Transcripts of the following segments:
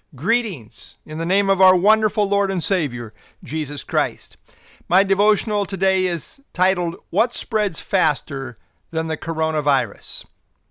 Greetings in the name of our wonderful Lord and Savior, Jesus Christ. My devotional today is titled, What Spreads Faster Than the Coronavirus?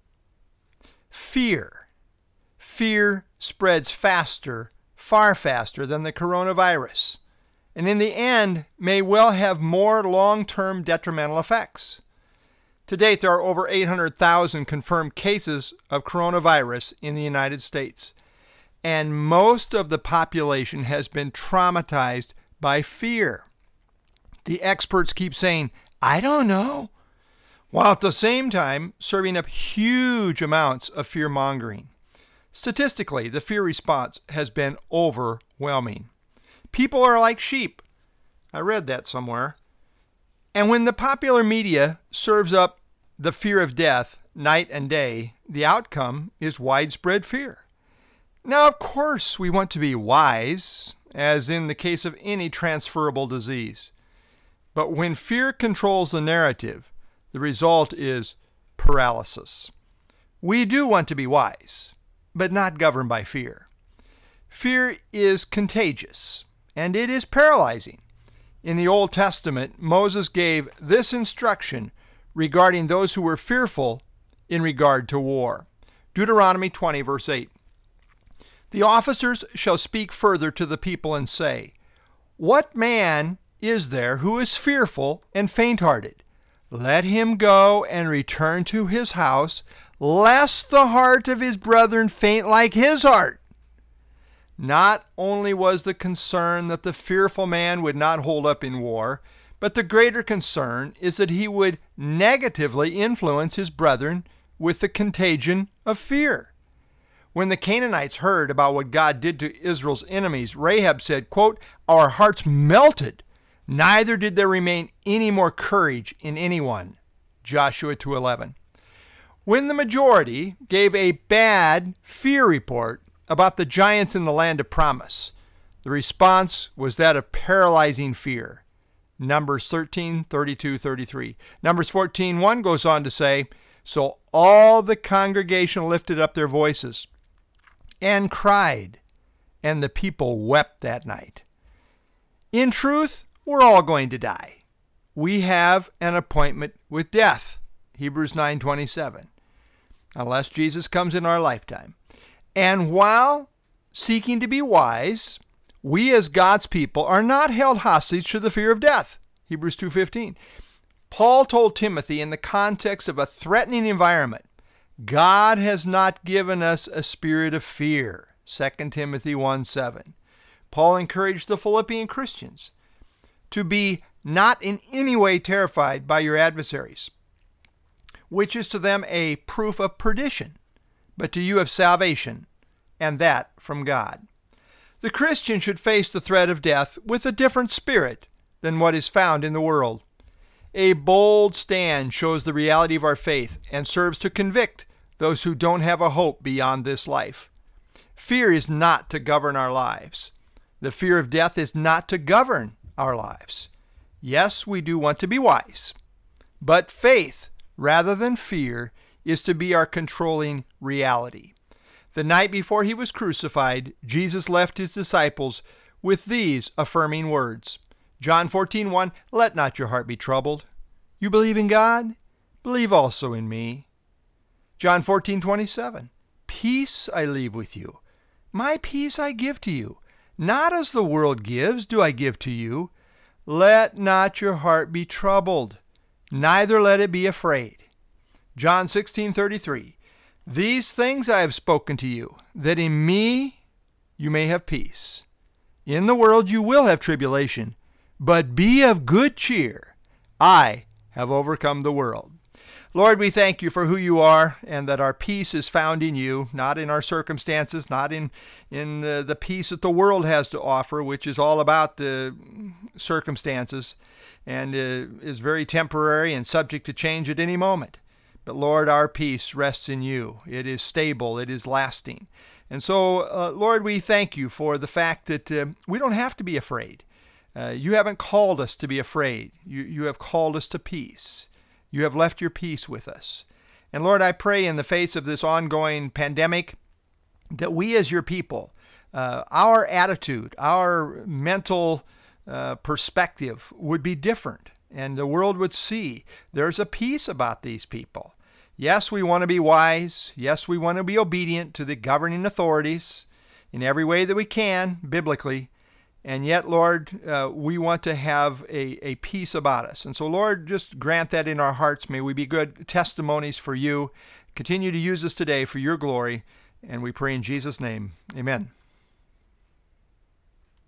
Fear. Fear spreads faster, far faster than the coronavirus, and in the end may well have more long-term detrimental effects. To date, there are over 800,000 confirmed cases of coronavirus in the United States, and most of the population has been traumatized by fear. The experts keep saying, I don't know, while at the same time serving up huge amounts of fear-mongering. Statistically, the fear response has been overwhelming. People are like sheep. I read that somewhere. And when the popular media serves up the fear of death night and day, the outcome is widespread fear. Now, of course, we want to be wise, as in the case of any transferable disease. But when fear controls the narrative, the result is paralysis. We do want to be wise, but not governed by fear. Fear is contagious, and it is paralyzing. In the Old Testament, Moses gave this instruction regarding those who were fearful in regard to war. Deuteronomy 20, verse 8. The officers shall speak further to the people and say, What man is there who is fearful and faint-hearted? Let him go and return to his house, lest the heart of his brethren faint like his heart. Not only was the concern that the fearful man would not hold up in war, but the greater concern is that he would negatively influence his brethren with the contagion of fear. When the Canaanites heard about what God did to Israel's enemies, Rahab said, quote, Our hearts melted, neither did there remain any more courage in anyone. Joshua 2:11. When the majority gave a bad fear report about the giants in the land of promise, the response was that of paralyzing fear. Numbers 13:32-33. Numbers 14:1 goes on to say, So all the congregation lifted up their voices and cried, and the people wept that night. In truth, we're all going to die. We have an appointment with death. Hebrews 9:27. Unless Jesus comes in our lifetime. And while seeking to be wise, we as God's people are not held hostage to the fear of death. Hebrews 2:15. Paul told Timothy in the context of a threatening environment, God has not given us a spirit of fear. 2 Timothy 1:7. Paul encouraged the Philippian Christians to be not in any way terrified by your adversaries, which is to them a proof of perdition, but to you of salvation, and that from God. The Christian should face the threat of death with a different spirit than what is found in the world. A bold stand shows the reality of our faith and serves to convict those who don't have a hope beyond this life. Fear is not to govern our lives. The fear of death is not to govern our lives. Yes, we do want to be wise, but faith, rather than fear, is to be our controlling reality. The night before he was crucified, Jesus left his disciples with these affirming words. John 14:1, Let not your heart be troubled. You believe in God? Believe also in me. John 14:27, Peace I leave with you. My peace I give to you. Not as the world gives do I give to you. Let not your heart be troubled, neither let it be afraid. John 16:33, These things I have spoken to you, that in me you may have peace. In the world you will have tribulation, but be of good cheer. I have overcome the world. Lord, we thank you for who you are and that our peace is found in you, not in our circumstances, not in the peace that the world has to offer, which is all about the circumstances and is very temporary and subject to change at any moment. But Lord, our peace rests in you. It is stable. It is lasting. And so, Lord, we thank you for the fact that we don't have to be afraid. You haven't called us to be afraid. You have called us to peace. You have left your peace with us. And Lord, I pray in the face of this ongoing pandemic that we as your people our attitude, our mental perspective would be different, and the world would see there's a peace about these people. Yes, we want to be wise. Yes, we want to be obedient to the governing authorities in every way that we can, biblically. And yet, Lord, we want to have a peace about us. And so, Lord, just grant that in our hearts. May we be good testimonies for you. Continue to use us today for your glory. And we pray in Jesus' name. Amen.